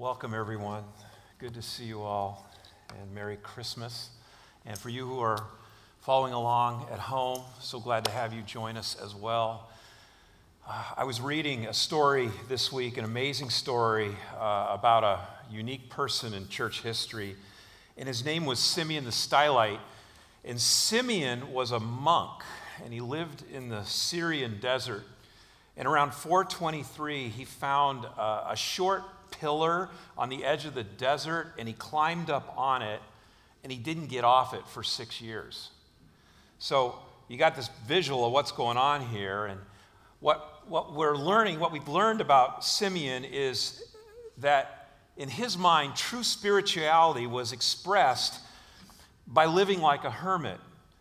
Welcome, everyone. Good to see you all, and Merry Christmas. And for you who are following along at home, so glad to have you join us as well. I was reading a story this week, an amazing story about a unique person in church history, and his name was Simeon the Stylite. And Simeon was a monk, and he lived in the Syrian desert. And around 423, he found a short pillar on the edge of the desert, and he climbed up on it, and he didn't get off it for 6 years. So you got this visual of what's going on here, and what we've learned about Simeon is that in his mind, true spirituality was expressed by living like a hermit,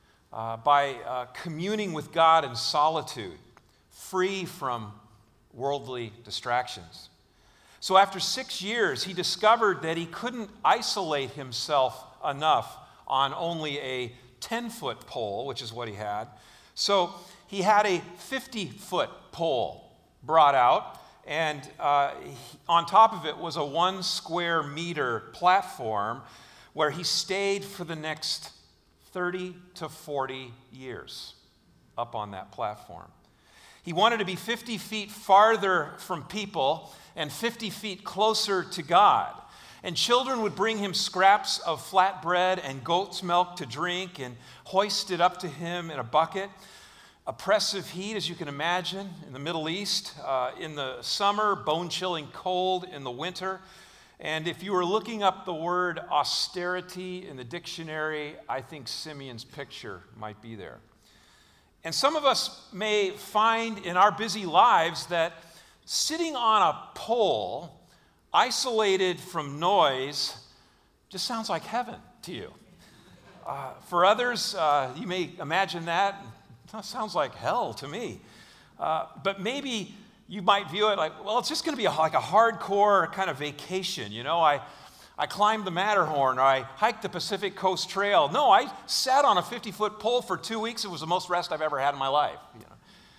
by communing with God in solitude, free from worldly distractions. So after 6 years, he discovered that he couldn't isolate himself enough on only a 10-foot pole, which is what he had. So he had a 50-foot pole brought out, and on top of it was a 1 square meter platform where he stayed for the next 30 to 40 years up on that platform. He wanted to be 50 feet farther from people and 50 feet closer to God. And children would bring him scraps of flatbread and goat's milk to drink and hoist it up to him in a bucket. Oppressive heat, as you can imagine, in the Middle East. In the summer, bone-chilling cold in the winter. And if you were looking up the word austerity in the dictionary, I think Simeon's picture might be there. And some of us may find in our busy lives that sitting on a pole, isolated from noise, just sounds like heaven to you. For others, you may imagine that sounds like hell to me. But maybe you might view it like, well, it's just going to be like a hardcore kind of vacation. You know, I climbed the Matterhorn, or I hiked the Pacific Coast Trail. No, I sat on a 50-foot pole for 2 weeks. It was the most rest I've ever had in my life. You know.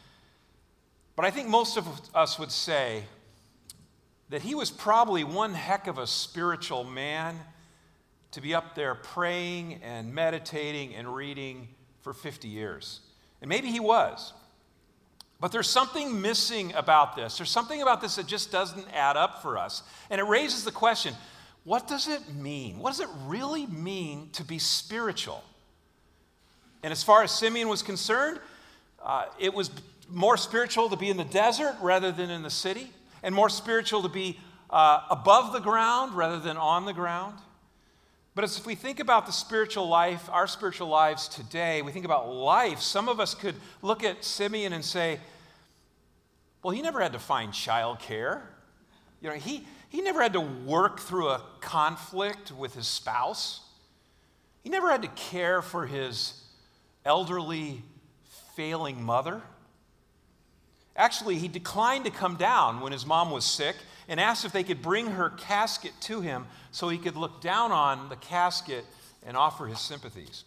But I think most of us would say that he was probably one heck of a spiritual man to be up there praying and meditating and reading for 50 years. And maybe he was. But there's something missing about this. There's something about this that just doesn't add up for us. And it raises the question, what does it mean? What does it really mean to be spiritual? And as far as Simeon was concerned, it was more spiritual to be in the desert rather than in the city, and more spiritual to be above the ground rather than on the ground. But as if we think about the spiritual life, our spiritual lives today, we think about life, some of us could look at Simeon and say, well, he never had to find childcare. You know, he never had to work through a conflict with his spouse. He never had to care for his elderly, failing mother. Actually, he declined to come down when his mom was sick and asked if they could bring her casket to him so he could look down on the casket and offer his sympathies.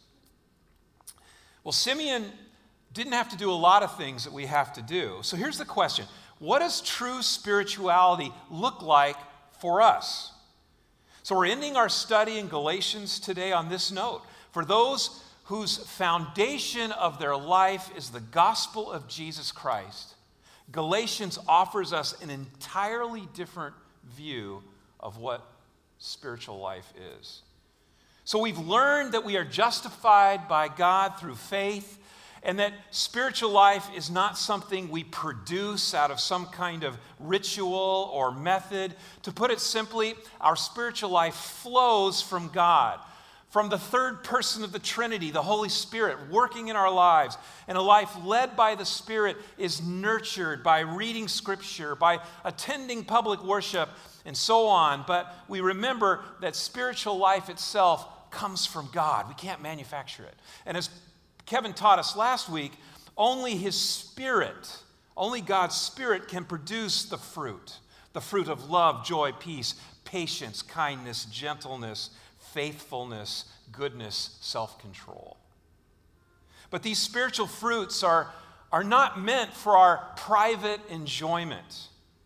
Well, Simeon didn't have to do a lot of things that we have to do. So here's the question. What does true spirituality look like for us? So we're ending our study in Galatians today on this note. For those whose foundation of their life is the gospel of Jesus Christ, Galatians offers us an entirely different view of what spiritual life is. So we've learned that we are justified by God through faith, and that spiritual life is not something we produce out of some kind of ritual or method. To put it simply, our spiritual life flows from God, from the third person of the Trinity, the Holy Spirit, working in our lives. And a life led by the Spirit is nurtured by reading Scripture, by attending public worship, and so on. But we remember that spiritual life itself comes from God. We can't manufacture it. And as Kevin taught us last week, only His Spirit, only God's Spirit can produce the fruit of love, joy, peace, patience, kindness, gentleness, faithfulness, goodness, self-control. But these spiritual fruits are not meant for our private enjoyment.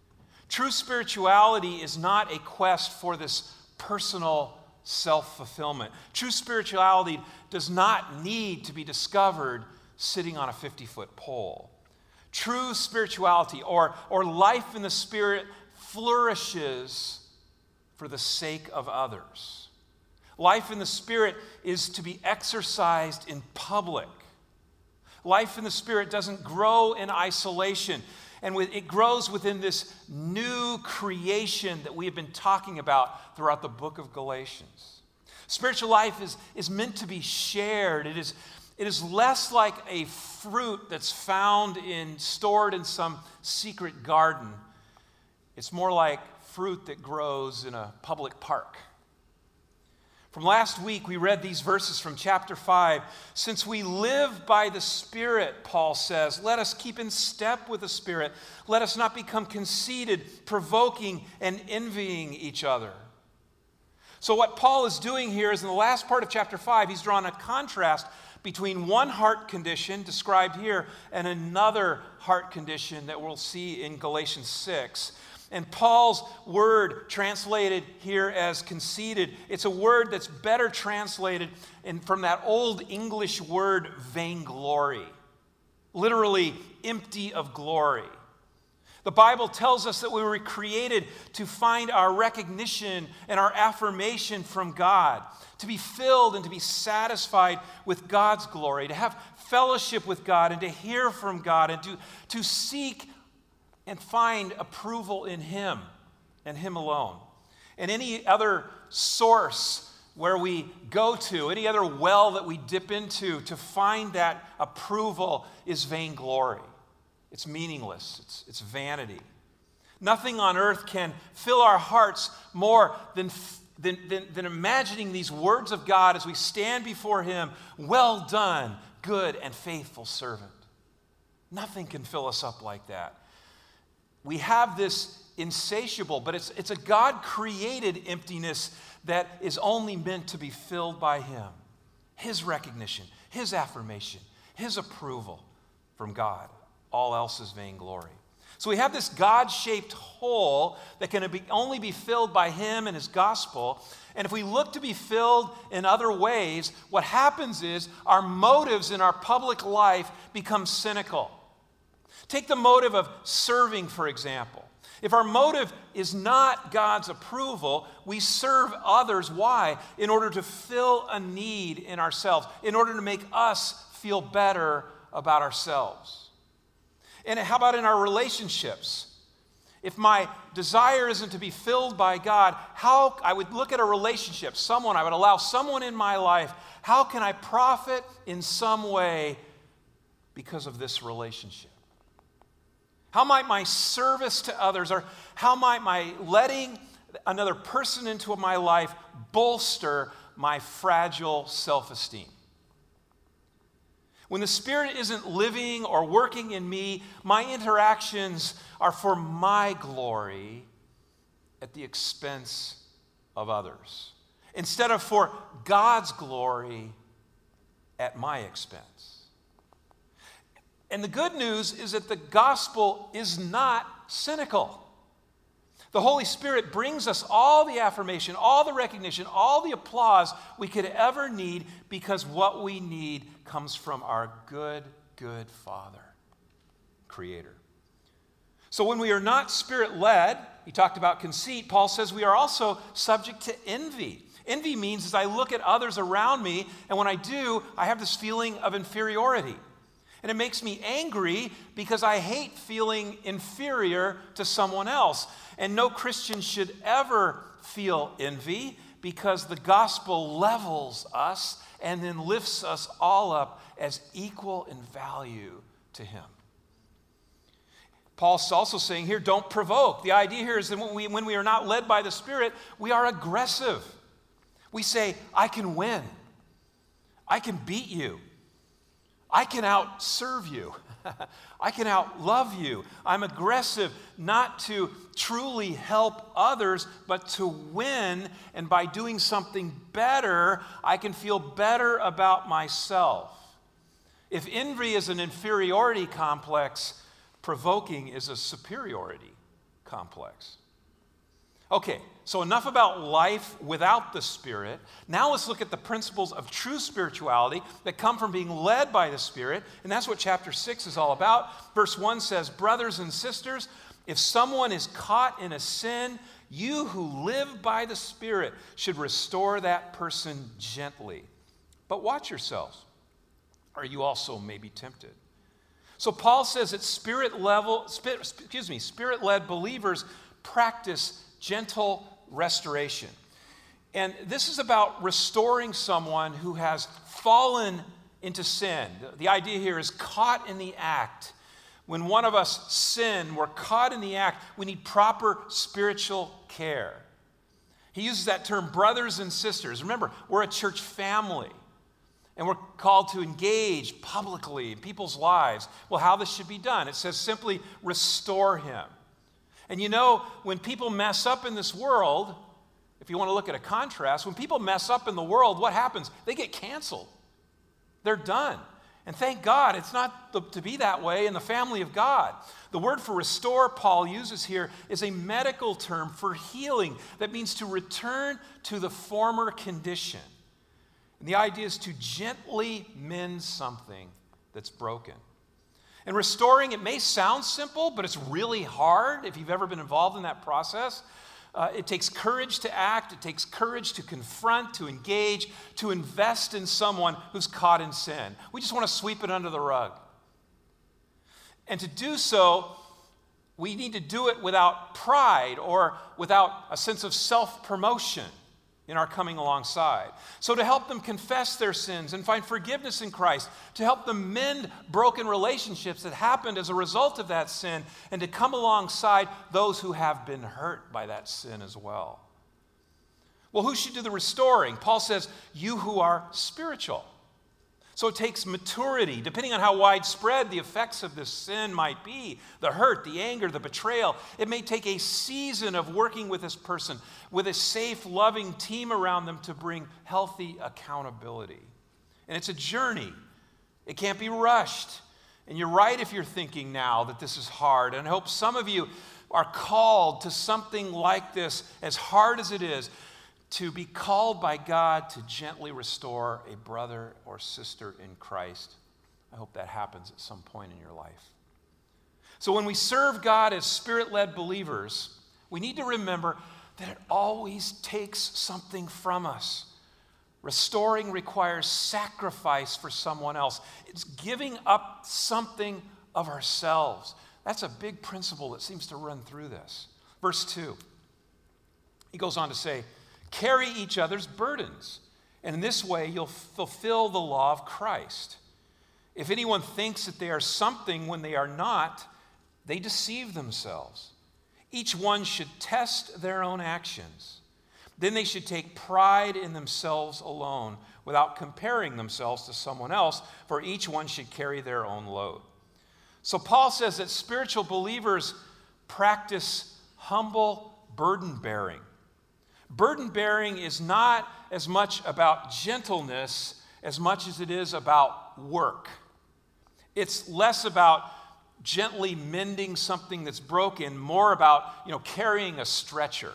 True spirituality is not a quest for this personal self-fulfillment. True spirituality does not need to be discovered sitting on a 50-foot pole. True spirituality or life in the Spirit flourishes for the sake of others. Life in the Spirit is to be exercised in public. Life in the Spirit doesn't grow in isolation. And it grows within this new creation that we have been talking about throughout the book of Galatians. Spiritual life is meant to be shared. It is less like a fruit that's stored in some secret garden. It's more like fruit that grows in a public park. From last week, we read these verses from chapter 5. Since we live by the Spirit, Paul says, let us keep in step with the Spirit. Let us not become conceited, provoking, and envying each other. So what Paul is doing here is in the last part of chapter 5, he's drawn a contrast between one heart condition described here and another heart condition that we'll see in Galatians 6. And Paul's word translated here as conceited, it's a word that's better translated from that old English word vainglory, literally empty of glory. The Bible tells us that we were created to find our recognition and our affirmation from God, to be filled and to be satisfied with God's glory, to have fellowship with God and to hear from God and to seek and find approval in Him and Him alone. And any other source where we go to, any other well that we dip into to find that approval is vainglory. It's meaningless. It's vanity. Nothing on earth can fill our hearts more than imagining these words of God as we stand before Him. Well done, good and faithful servant. Nothing can fill us up like that. We have this insatiable, but it's a God-created emptiness that is only meant to be filled by Him. His recognition, His affirmation, His approval from God. All else is vainglory. So we have this God-shaped hole that can only be filled by Him and His gospel. And if we look to be filled in other ways, what happens is our motives in our public life become cynical. Take the motive of serving, for example. If our motive is not God's approval, we serve others. Why? In order to fill a need in ourselves, in order to make us feel better about ourselves. And how about in our relationships? If my desire isn't to be filled by God, how I would look at a relationship, I would allow someone in my life, how can I profit in some way because of this relationship? How might my service to others, or how might my letting another person into my life bolster my fragile self-esteem? When the Spirit isn't living or working in me, my interactions are for my glory at the expense of others, instead of for God's glory at my expense. And the good news is that the gospel is not cynical. The Holy Spirit brings us all the affirmation, all the recognition, all the applause we could ever need, because what we need comes from our good, good Father, Creator. So when we are not Spirit-led, he talked about conceit, Paul says we are also subject to envy. Envy means as I look at others around me, and when I do, I have this feeling of inferiority. And it makes me angry because I hate feeling inferior to someone else. And no Christian should ever feel envy, because the gospel levels us and then lifts us all up as equal in value to Him. Paul's also saying here, don't provoke. The idea here is that when we are not led by the Spirit, we are aggressive. We say, I can win. I can beat you. I can outserve you. I can outlove you. I'm aggressive not to truly help others, but to win. And by doing something better, I can feel better about myself. If envy is an inferiority complex, provoking is a superiority complex. Okay, so enough about life without the Spirit. Now let's look at the principles of true spirituality that come from being led by the Spirit, and that's what chapter 6 is all about. Verse 1 says, "Brothers and sisters, if someone is caught in a sin, you who live by the Spirit should restore that person gently. But watch yourselves, or you also may be tempted." So Paul says that Spirit-led believers practice gentle restoration. And this is about restoring someone who has fallen into sin. The idea here is caught in the act. When one of us sin, we're caught in the act. We need proper spiritual care. He uses that term, brothers and sisters. Remember, we're a church family, and we're called to engage publicly in people's lives. Well, how this should be done? It says simply, restore him. And you know, when people mess up in this world, if you want to look at a contrast, when people mess up in the world, what happens? They get canceled. They're done. And thank God, it's not to be that way in the family of God. The word for restore Paul uses here is a medical term for healing. That means to return to the former condition. And the idea is to gently mend something that's broken. And restoring, it may sound simple, but it's really hard if you've ever been involved in that process. It takes courage to act. It takes courage to confront, to engage, to invest in someone who's caught in sin. We just want to sweep it under the rug. And to do so, we need to do it without pride or without a sense of self-promotion in our coming alongside. So to help them confess their sins and find forgiveness in Christ, to help them mend broken relationships that happened as a result of that sin, and to come alongside those who have been hurt by that sin as well. Well, who should do the restoring? Paul says, you who are spiritual. So it takes maturity, depending on how widespread the effects of this sin might be, the hurt, the anger, the betrayal. It may take a season of working with this person, with a safe, loving team around them to bring healthy accountability. And it's a journey. It can't be rushed. And you're right if you're thinking now that this is hard. And I hope some of you are called to something like this, as hard as it is, to be called by God to gently restore a brother or sister in Christ. I hope that happens at some point in your life. So when we serve God as Spirit-led believers, we need to remember that it always takes something from us. Restoring requires sacrifice for someone else. It's giving up something of ourselves. That's a big principle that seems to run through this. Verse 2, he goes on to say, carry each other's burdens, and in this way you'll fulfill the law of Christ. If anyone thinks that they are something when they are not, they deceive themselves. Each one should test their own actions. Then they should take pride in themselves alone, without comparing themselves to someone else, for each one should carry their own load. So Paul says that spiritual believers practice humble burden bearing. Burden bearing is not as much about gentleness as much as it is about work. It's less about gently mending something that's broken, more about, carrying a stretcher.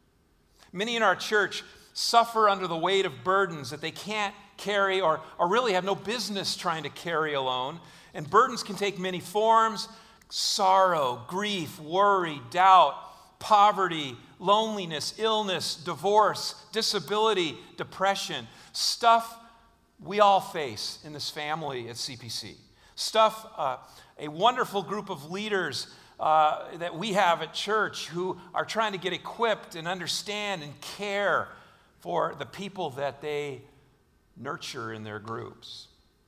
Many in our church suffer under the weight of burdens that they can't carry or really have no business trying to carry alone. And burdens can take many forms: sorrow, grief, worry, doubt, poverty, loneliness, illness, divorce, disability, depression. Stuff we all face in this family at CPC. Stuff a wonderful group of leaders that we have at church who are trying to get equipped and understand and care for the people that they nurture in their groups.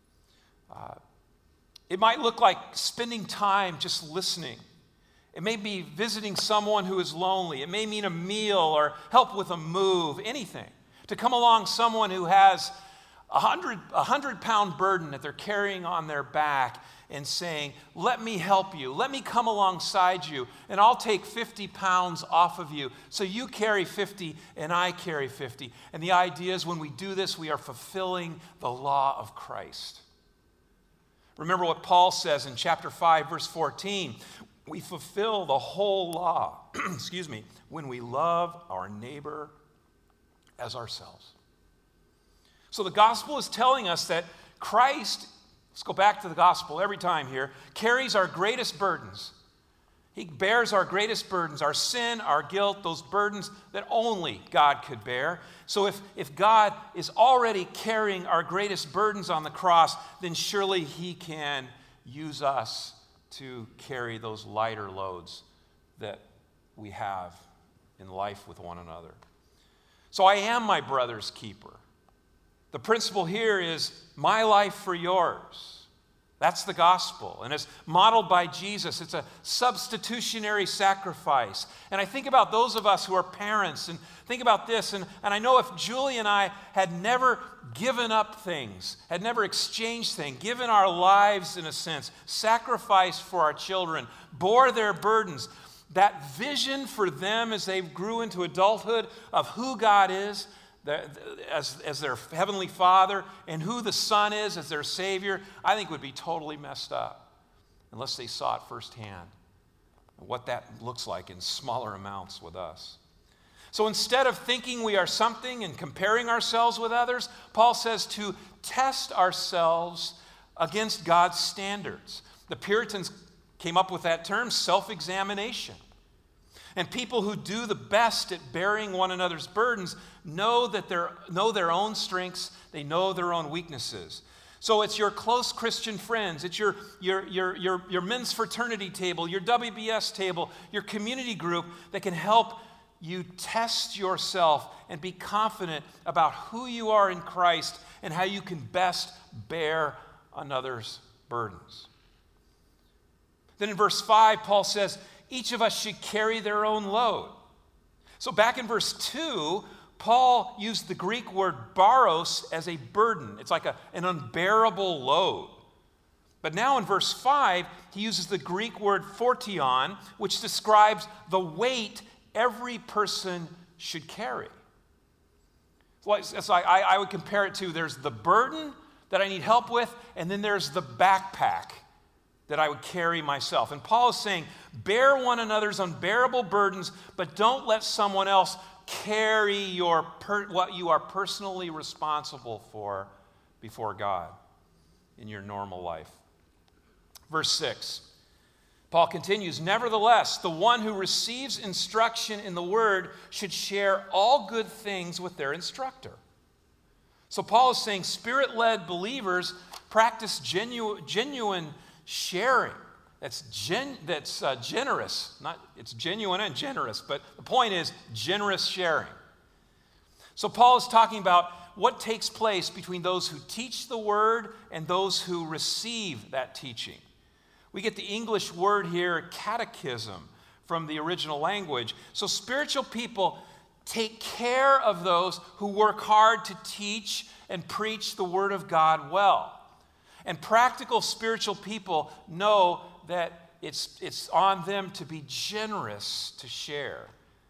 It might look like spending time just listening. It may be visiting someone who is lonely. It may mean a meal or help with a move, anything. To come along someone who has a 100-pound burden that they're carrying on their back and saying, let me help you. Let me come alongside you, and I'll take 50 pounds off of you. So you carry 50 and I carry 50. And the idea is when we do this, we are fulfilling the law of Christ. Remember what Paul says in chapter 5, verse 14. we fulfill the whole law, excuse me, when we love our neighbor as ourselves. So the gospel is telling us that Christ, let's go back to the gospel every time here, carries our greatest burdens. He bears our greatest burdens, our sin, our guilt, those burdens that only God could bear. So if God is already carrying our greatest burdens on the cross, then surely He can use us to carry those lighter loads that we have in life with one another. So I am my brother's keeper. The principle here is my life for yours. That's the gospel. And it's modeled by Jesus. It's a substitutionary sacrifice. And I think about those of us who are parents and think about this. And I know if Julie and I had never given up things, had never exchanged things, given our lives in a sense, sacrificed for our children, bore their burdens, that vision for them as they grew into adulthood of who God is, as their heavenly Father, and who the Son is as their Savior, I think would be totally messed up unless they saw it firsthand, what that looks like in smaller amounts with us. So instead of thinking we are something and comparing ourselves with others, Paul says to test ourselves against God's standards. The Puritans came up with that term, self-examination. And people who do the best at bearing one another's burdens know their own strengths, they know their own weaknesses. So it's your close Christian friends, it's your men's fraternity table, your WBS table, your community group that can help you test yourself and be confident about who you are in Christ and how you can best bear another's burdens. Then in verse 5, Paul says, each of us should carry their own load. So back in verse 2, Paul used the Greek word baros as a burden. It's like an unbearable load. But now in verse 5, he uses the Greek word fortion, which describes the weight every person should carry. It's like I would compare it to, there's the burden that I need help with, and then there's the backpack that I would carry myself. And Paul is saying, bear one another's unbearable burdens, but don't let someone else carry what you are personally responsible for before God in your normal life. Verse 6, Paul continues, nevertheless, the one who receives instruction in the word should share all good things with their instructor. So Paul is saying spirit-led believers practice genuine sharing. That's generous. It's genuine and generous, but the point is generous sharing. So Paul is talking about what takes place between those who teach the word and those who receive that teaching. We get the English word here, catechism, from the original language. So spiritual people take care of those who work hard to teach and preach the word of God well. And practical spiritual people know that it's on them to be generous to share.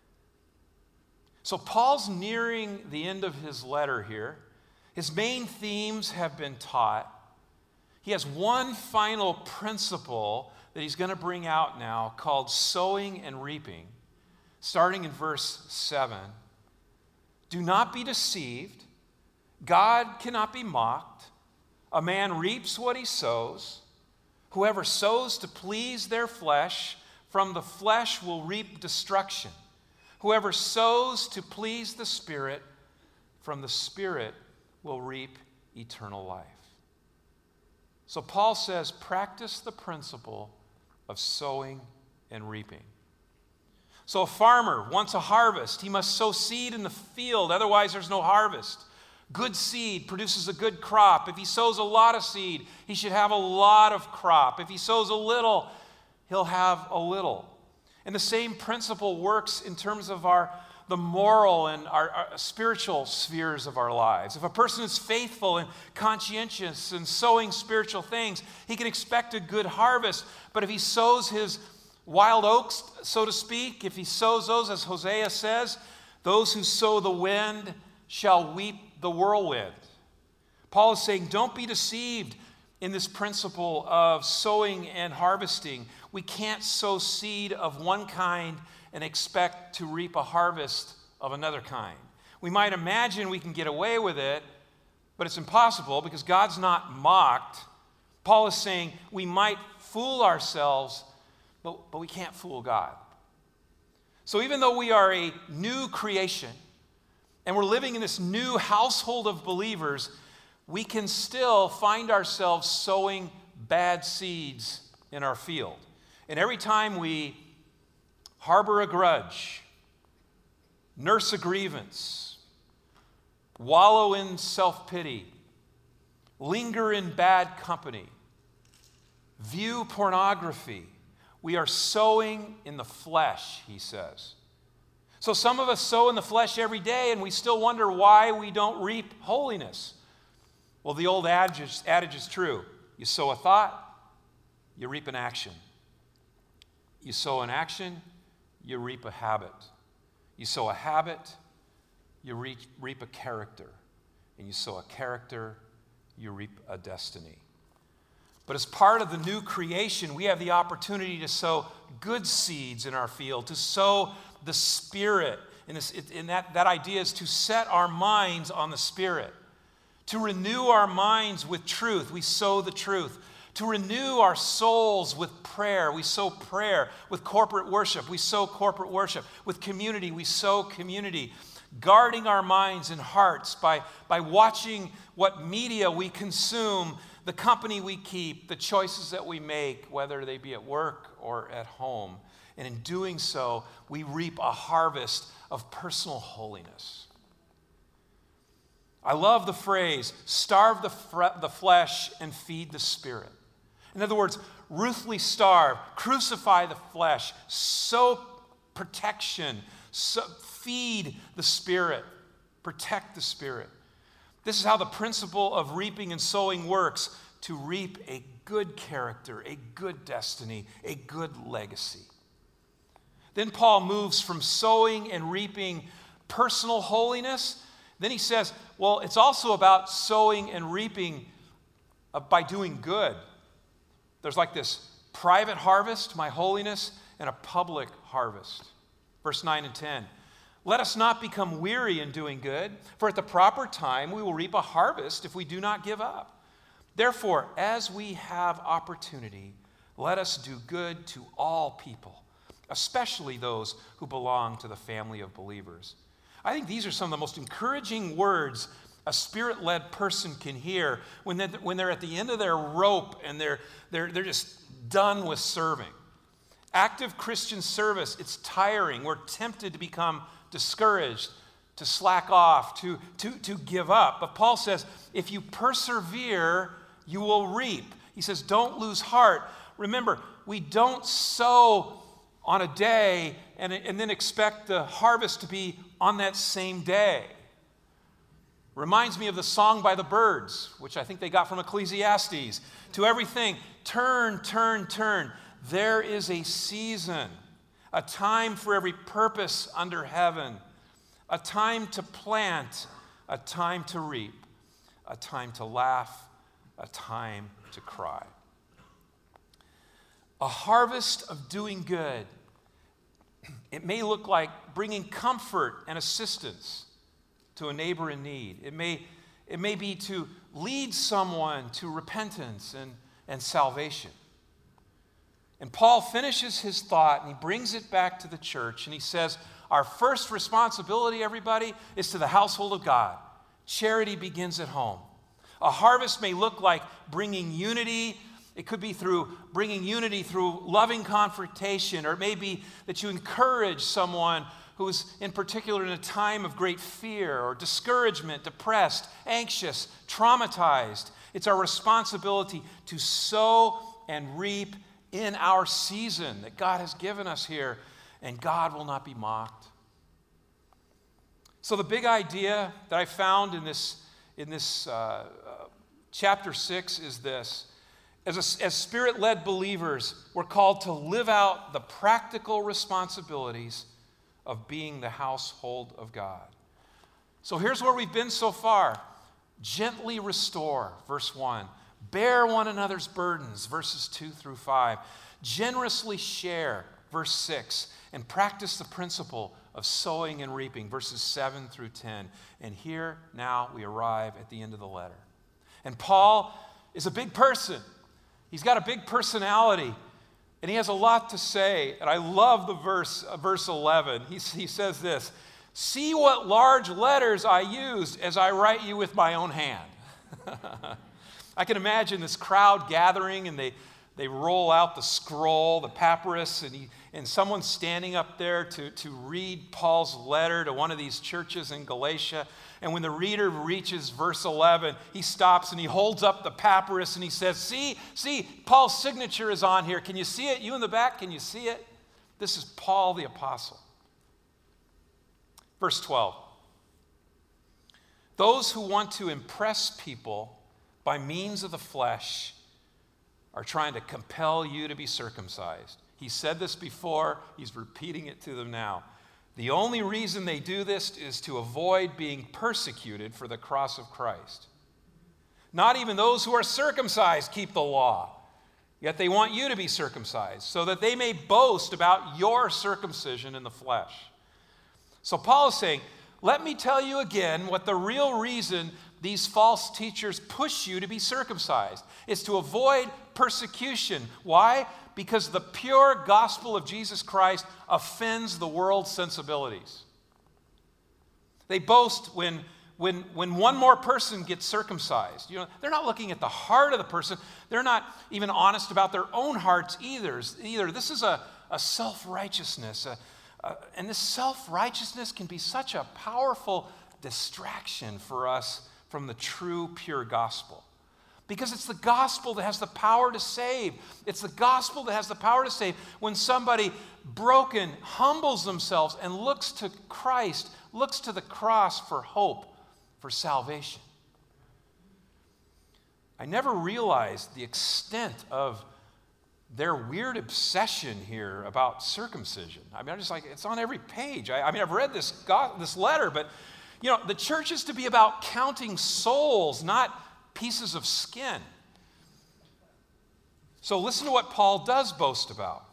So Paul's nearing the end of his letter here. His main themes have been taught. He has one final principle that he's going to bring out now called sowing and reaping, starting in verse 7. Do not be deceived. God cannot be mocked. A man reaps what he sows. Whoever sows to please their flesh, from the flesh will reap destruction. Whoever sows to please the Spirit, from the Spirit will reap eternal life. So Paul says, practice the principle of sowing and reaping. So a farmer wants a harvest. He must sow seed in the field, otherwise there's no harvest. Good seed produces a good crop. If he sows a lot of seed, he should have a lot of crop. If he sows a little, he'll have a little. And the same principle works in terms of the moral and our spiritual spheres of our lives. If a person is faithful and conscientious and sowing spiritual things, he can expect a good harvest. But if he sows his wild oats, so to speak, if he sows those, as Hosea says, those who sow the wind shall weep the whirlwind. Paul is saying, don't be deceived. in this principle of sowing and harvesting. We can't sow seed of one kind and expect to reap a harvest of another kind. We might imagine we can get away with it, but it's impossible because God's not mocked. Paul is saying we might fool ourselves, but we can't fool God. So even though we are a new creation and we're living in this new household of believers, we can still find ourselves sowing bad seeds in our field. And every time we harbor a grudge, nurse a grievance, wallow in self-pity, linger in bad company, view pornography, we are sowing in the flesh, he says. So some of us sow in the flesh every day, and we still wonder why we don't reap holiness. Well, the old adage is true. You sow a thought, you reap an action. You sow an action, you reap a habit. You sow a habit, you reap a character. And you sow a character, you reap a destiny. But as part of the new creation, we have the opportunity to sow good seeds in our field, to sow the Spirit. And that idea is to set our minds on the Spirit, to renew our minds with truth. We sow the truth. To renew our souls with prayer. We sow prayer. With corporate worship, we sow corporate worship. With community, we sow community. Guarding our minds and hearts by watching what media we consume, the company we keep, the choices that we make, whether they be at work or at home. And in doing so, we reap a harvest of personal holiness. I love the phrase, starve the flesh and feed the Spirit. In other words, ruthlessly starve, crucify the flesh, sow protection, feed the Spirit, protect the Spirit. This is how the principle of reaping and sowing works, to reap a good character, a good destiny, a good legacy. Then Paul moves from sowing and reaping personal holiness. Then he says, well, it's also about sowing and reaping by doing good. There's like this private harvest, my holiness, and a public harvest. Verse 9 and 10. Let us not become weary in doing good, for at the proper time we will reap a harvest if we do not give up. Therefore, as we have opportunity, let us do good to all people, especially those who belong to the family of believers. I think these are some of the most encouraging words a Spirit-led person can hear when they're at the end of their rope and they're just done with serving. Active Christian service, it's tiring. We're tempted to become discouraged, to slack off, to give up. But Paul says, if you persevere, you will reap. He says, don't lose heart. Remember, we don't sow on a day and then expect the harvest to be on that same day. Reminds me of the song by the Byrds, which I think they got from Ecclesiastes. To everything, turn, turn, turn. There is a season, a time for every purpose under heaven, a time to plant, a time to reap, a time to laugh, a time to cry. A harvest of doing good. It may look like bringing comfort and assistance to a neighbor in need. It may be to lead someone to repentance and salvation. And Paul finishes his thought and he brings it back to the church and he says, our first responsibility, everybody, is to the household of God. Charity begins at home. A harvest may look like bringing unity. It could be through bringing unity through loving confrontation, or it may be that you encourage someone who is in particular in a time of great fear or discouragement, depressed, anxious, traumatized. It's our responsibility to sow and reap in our season that God has given us here, and God will not be mocked. So the big idea that I found in this chapter 6 is this. As Spirit-led believers, we're called to live out the practical responsibilities of being the household of God. So here's where we've been so far. Gently restore, verse 1. Bear one another's burdens, verses 2 through 5. Generously share, verse 6. And practice the principle of sowing and reaping, verses 7 through 10. And here now we arrive at the end of the letter. And Paul is a big person. He's got a big personality. And he has a lot to say. And I love the verse 11. He says this, "See what large letters I used as I write you with my own hand." I can imagine this crowd gathering, and they roll out the scroll, the papyrus, and someone's standing up there to read Paul's letter to one of these churches in Galatia. And when the reader reaches verse 11, he stops and he holds up the papyrus and he says, see, Paul's signature is on here. Can you see it? You in the back, can you see it? This is Paul the apostle. Verse 12. Those who want to impress people by means of the flesh are trying to compel you to be circumcised. He said this before, he's repeating it to them now. The only reason they do this is to avoid being persecuted for the cross of Christ. Not even those who are circumcised keep the law, yet they want you to be circumcised so that they may boast about your circumcision in the flesh. So Paul is saying, let me tell you again what the real reason these false teachers push you to be circumcised. It's to avoid persecution. Why? Because the pure gospel of Jesus Christ offends the world's sensibilities. They boast when one more person gets circumcised. You know, they're not looking at the heart of the person. They're not even honest about their own hearts either. This is a self-righteousness. And this self-righteousness can be such a powerful distraction for us from the true, pure gospel. Because it's the gospel that has the power to save. It's the gospel that has the power to save. When somebody broken humbles themselves and looks to Christ, looks to the cross for hope, for salvation. I never realized the extent of their weird obsession here about circumcision. I mean, I'm just like, it's on every page. I've read this letter, but you know, the church is to be about counting souls, not pieces of skin. So listen to what Paul does boast about.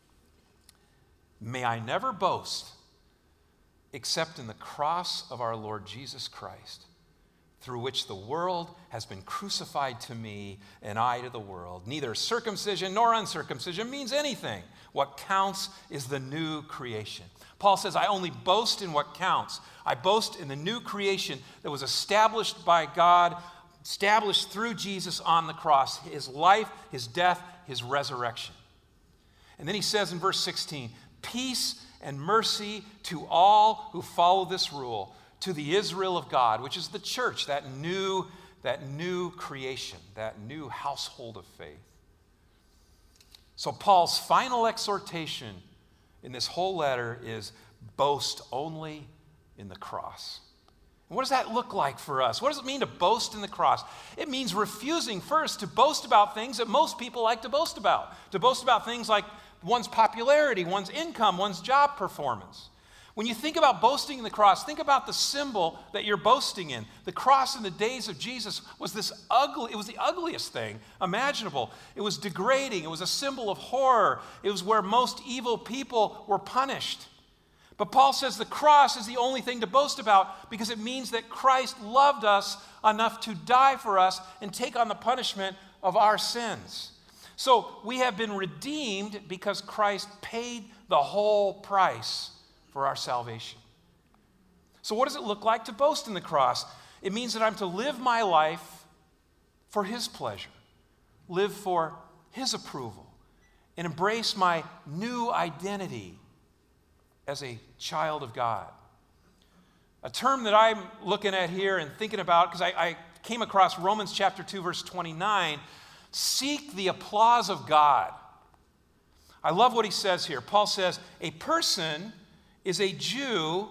May I never boast except in the cross of our Lord Jesus Christ, through which the world has been crucified to me and I to the world. Neither circumcision nor uncircumcision means anything. What counts is the new creation. Paul says, I only boast in what counts. I boast in the new creation that was established by God, established through Jesus on the cross, his life, his death, his resurrection. And then he says in verse 16, peace and mercy to all who follow this rule, to the Israel of God, which is the church, that new creation, that new household of faith. So Paul's final exhortation in this whole letter is boast only in the cross. And what does that look like for us? What does it mean to boast in the cross? It means refusing first to boast about things that most people like to boast about things like one's popularity, one's income, one's job performance. When you think about boasting in the cross, think about the symbol that you're boasting in. The cross in the days of Jesus was the ugliest thing imaginable. It was degrading. It was a symbol of horror. It was where most evil people were punished. But Paul says the cross is the only thing to boast about because it means that Christ loved us enough to die for us and take on the punishment of our sins. So we have been redeemed because Christ paid the whole price for our salvation. So what does it look like to boast in the cross? It means that I'm to live my life for his pleasure, live for his approval, and embrace my new identity as a child of God. A term that I'm looking at here and thinking about, because I came across Romans chapter 2, verse 29, seek the applause of God. I love what he says here. Paul says, a person is a Jew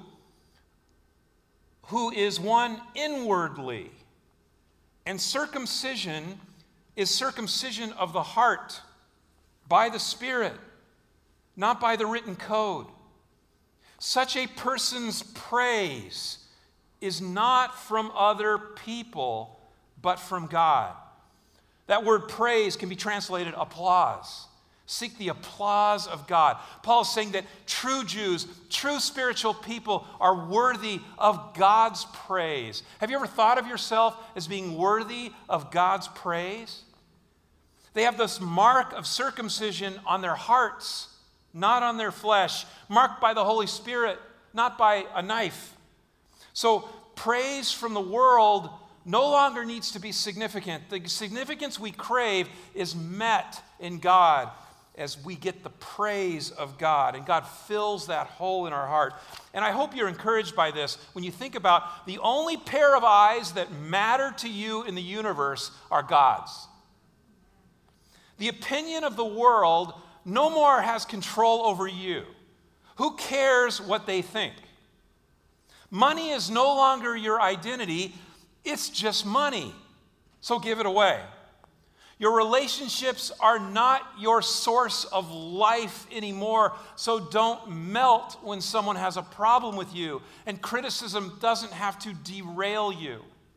who is one inwardly, and circumcision is circumcision of the heart by the Spirit, not by the written code. Such a person's praise is not from other people, but from God. That word praise can be translated applause. Seek the applause of God. Paul is saying that true Jews, true spiritual people are worthy of God's praise. Have you ever thought of yourself as being worthy of God's praise? They have this mark of circumcision on their hearts, not on their flesh, marked by the Holy Spirit, not by a knife. So praise from the world no longer needs to be significant. The significance we crave is met in God as we get the praise of God, and God fills that hole in our heart. And I hope you're encouraged by this when you think about the only pair of eyes that matter to you in the universe are God's. The opinion of the world no more has control over you. Who cares what they think? Money is no longer your identity, it's just money. So give it away. Your relationships are not your source of life anymore, so don't melt when someone has a problem with you, and criticism doesn't have to derail you.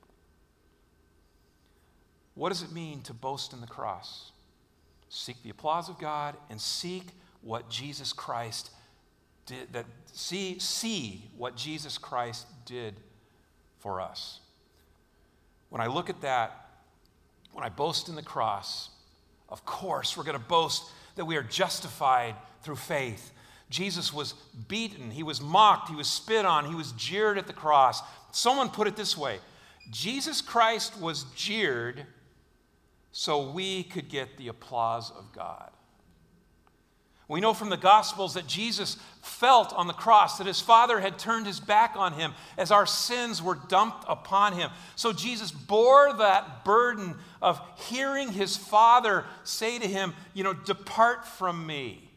What does it mean to boast in the cross? Seek the applause of God and seek what Jesus Christ did. See what Jesus Christ did for us. When I look at that, when I boast in the cross, of course we're going to boast that we are justified through faith. Jesus was beaten, he was mocked, he was spit on, he was jeered at the cross. Someone put it this way: Jesus Christ was jeered so we could get the applause of God. We know from the Gospels that Jesus felt on the cross that his Father had turned his back on him as our sins were dumped upon him. So Jesus bore that burden of hearing his Father say to him, depart from me.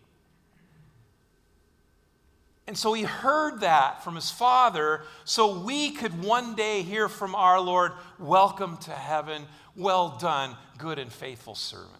And so he heard that from his Father so we could one day hear from our Lord, welcome to heaven, well done, good and faithful servant.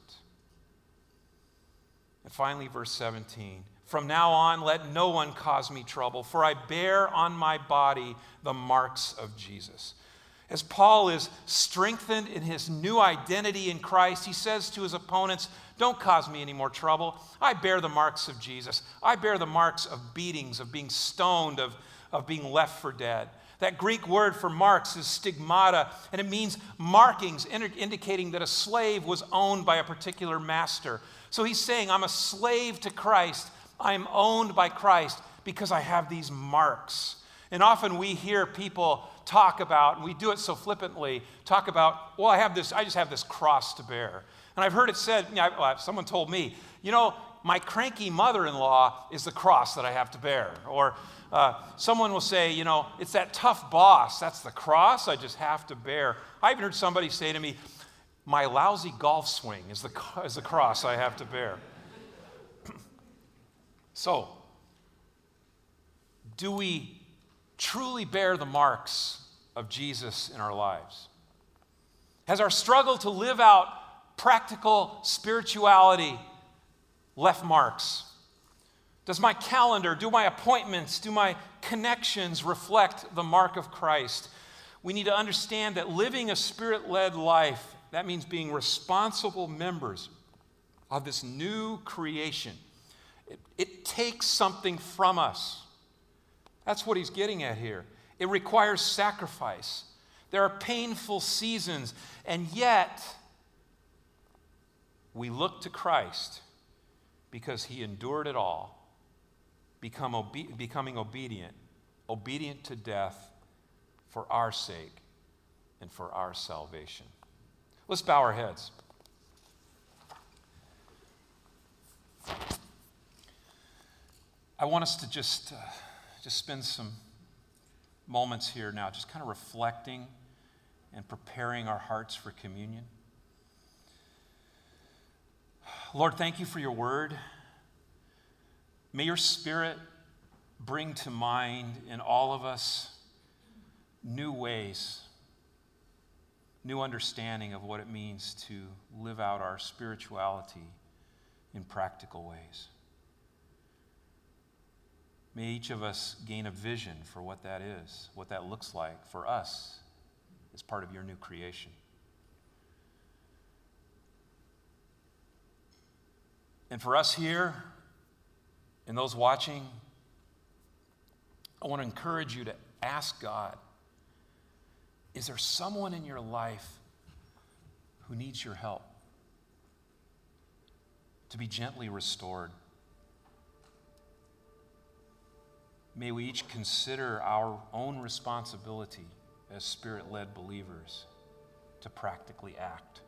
And finally, verse 17, from now on, let no one cause me trouble, for I bear on my body the marks of Jesus. As Paul is strengthened in his new identity in Christ, he says to his opponents, don't cause me any more trouble. I bear the marks of Jesus. I bear the marks of beatings, of being stoned, of being left for dead. That Greek word for marks is stigmata, and it means markings, indicating that a slave was owned by a particular master. So he's saying, I'm a slave to Christ. I'm owned by Christ because I have these marks. And often we hear people talk about, and we do it so flippantly, talk about, well, I just have this cross to bear. And I've heard it said, someone told me, my cranky mother-in-law is the cross that I have to bear. Or someone will say, it's that tough boss, that's the cross I just have to bear. I even heard somebody say to me, my lousy golf swing is the cross I have to bear. So, do we truly bear the marks of Jesus in our lives? Has our struggle to live out practical spirituality left marks? Does my calendar, do my appointments, do my connections reflect the mark of Christ? We need to understand that living a Spirit-led life, that means being responsible members of this new creation. It takes something from us. That's what he's getting at here. It requires sacrifice. There are painful seasons, and yet we look to Christ because he endured it all, becoming obedient to death for our sake and for our salvation. Let's bow our heads. I want us to just spend some moments here now, just kind of reflecting and preparing our hearts for communion. Lord, thank you for your word. May your Spirit bring to mind in all of us new ways, new understanding of what it means to live out our spirituality in practical ways. May each of us gain a vision for what that is, what that looks like for us as part of your new creation. And for us here and those watching, I want to encourage you to ask God, is there someone in your life who needs your help to be gently restored? May we each consider our own responsibility as Spirit-led believers to practically act.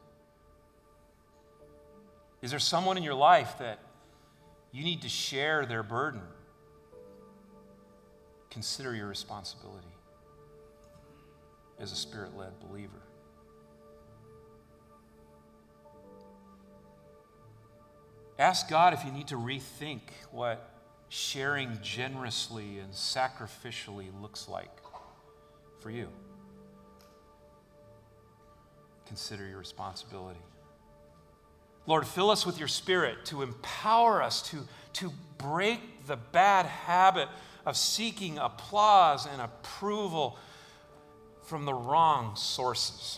Is there someone in your life that you need to share their burden? Consider your responsibility as a Spirit-led believer. Ask God if you need to rethink what sharing generously and sacrificially looks like for you. Consider your responsibility. Lord, fill us with your Spirit to empower us to break the bad habit of seeking applause and approval from the wrong sources.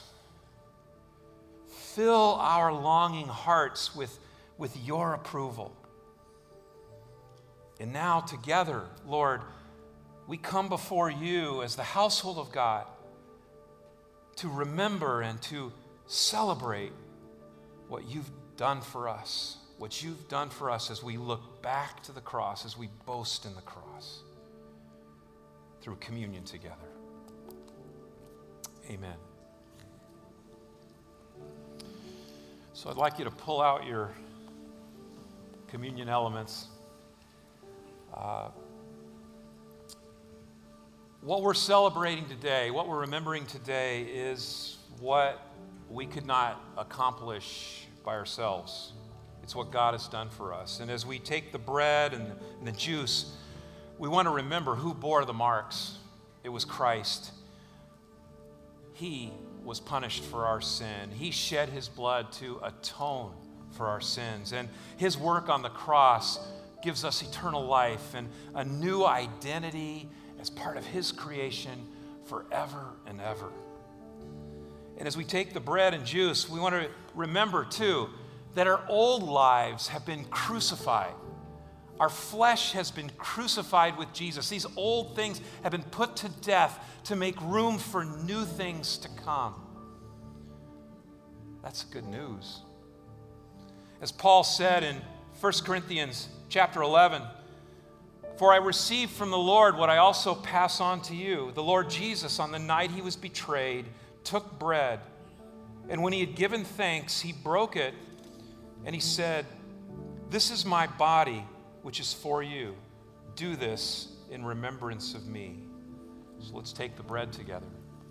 Fill our longing hearts with your approval. And now together, Lord, we come before you as the household of God to remember and to celebrate what you've done for us, as we look back to the cross, as we boast in the cross through communion together. Amen. So I'd like you to pull out your communion elements. What we're celebrating today, what we're remembering today, is what we could not accomplish by ourselves. It's what God has done for us. And as we take the bread and the juice, we want to remember who bore the marks. It was Christ. He was punished for our sin. He shed his blood to atone for our sins. And his work on the cross gives us eternal life and a new identity as part of his creation forever and ever. And as we take the bread and juice, we want to remember, too, that our old lives have been crucified. Our flesh has been crucified with Jesus. These old things have been put to death to make room for new things to come. That's good news. As Paul said in 1 Corinthians chapter 11, "For I received from the Lord what I also pass on to you. The Lord Jesus, on the night he was betrayed, took bread, and when he had given thanks, he broke it, and he said, 'This is my body, which is for you. Do this in remembrance of me.'" So let's take the bread together.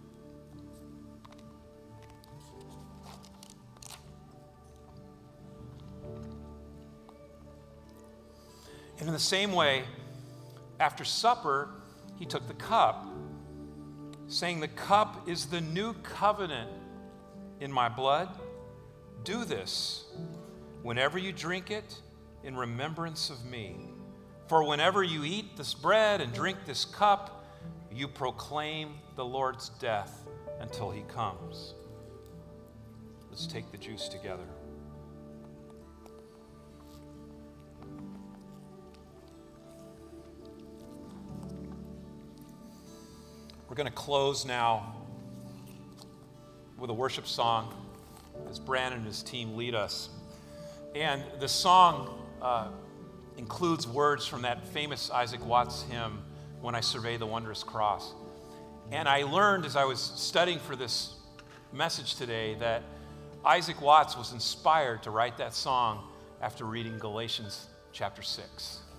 And in the same way, after supper, he took the cup, saying, "The cup is the new covenant in my blood. Do this whenever you drink it in remembrance of me. For whenever you eat this bread and drink this cup, you proclaim the Lord's death until he comes." Let's take the juice together. We're going to close now with a worship song as Brandon and his team lead us. And the song includes words from that famous Isaac Watts hymn, "When I Survey the Wondrous Cross." And I learned as I was studying for this message today that Isaac Watts was inspired to write that song after reading Galatians chapter 6.